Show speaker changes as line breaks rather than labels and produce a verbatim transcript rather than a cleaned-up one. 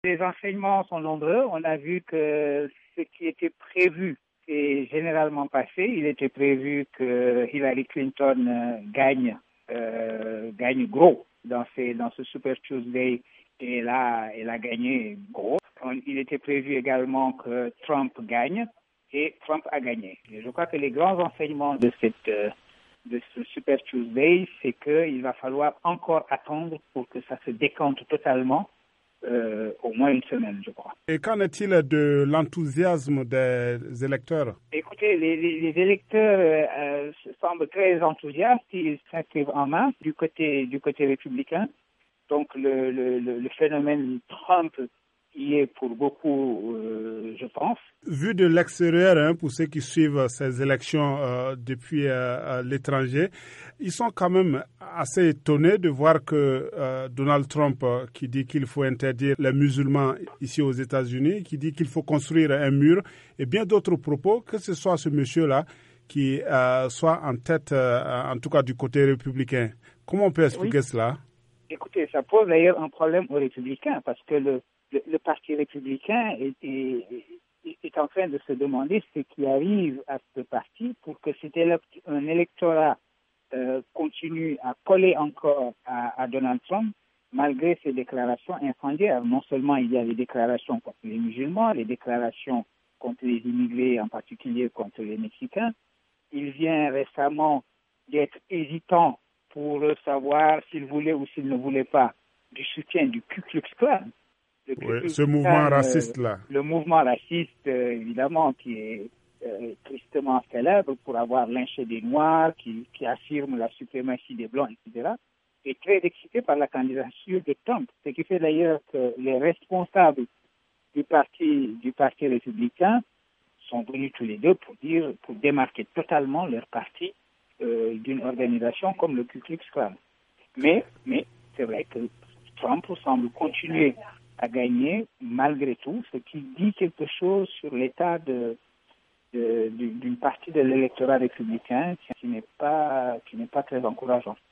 Les enseignements sont nombreux. On a vu que ce qui était prévu est généralement passé. Il était prévu que Hillary Clinton euh, gagne, euh, gagne gros dans, ces, dans ce Super Tuesday. Et là, elle a gagné gros. Il était prévu également que Trump gagne et Trump a gagné. Et je crois que les grands enseignements de cette euh, de ce Super Tuesday, c'est qu'il va falloir encore attendre pour que ça se décante totalement, euh, au moins une semaine, je crois.
Et qu'en est-il de l'enthousiasme des électeurs?
Écoutez, les, les, les électeurs euh, semblent très enthousiastes, ils s'inscrivent en masse du côté du côté républicain. Donc le, le, le phénomène Trump y est pour beaucoup, euh, je pense.
Vu de l'extérieur, hein, pour ceux qui suivent ces élections euh, depuis euh, l'étranger, ils sont quand même assez étonnés de voir que euh, Donald Trump, euh, qui dit qu'il faut interdire les musulmans ici aux États-Unis, qui dit qu'il faut construire un mur, et bien d'autres propos, que ce soit ce monsieur-là qui euh, soit en tête, euh, en tout cas du côté républicain. Comment on peut expliquer
Oui.
cela?
Écoutez, ça pose d'ailleurs un problème aux républicains, parce que le, le, le parti républicain est, est, est en train de se demander ce qui arrive à ce parti pour que cet élect, un électorat euh, continue à coller encore à, à Donald Trump, malgré ses déclarations incendiaires. Non seulement il y a les déclarations contre les musulmans, les déclarations contre les immigrés, en particulier contre les Mexicains. Il vient récemment d'être hésitant pour savoir s'il voulait ou s'il ne voulait pas du soutien du Ku Klux Klan. Le Ku
Oui,
Klux
ce
Klan,
mouvement
euh,
raciste-là.
Le mouvement raciste, euh, évidemment, qui est euh, tristement célèbre pour avoir lynché des Noirs, qui, qui affirme la suprématie des Blancs, et cetera, est très excité par la candidature de Trump. Ce qui fait d'ailleurs que les responsables du parti, du parti républicain sont venus tous les deux pour dire, pour démarquer totalement leur parti euh, d'une organisation comme le Ku Klux Klan. Mais, mais c'est vrai que Trump semble continuer à gagner malgré tout, ce qui dit quelque chose sur l'état de, de, d'une partie de l'électorat républicain qui n'est pas, qui n'est pas très encourageant.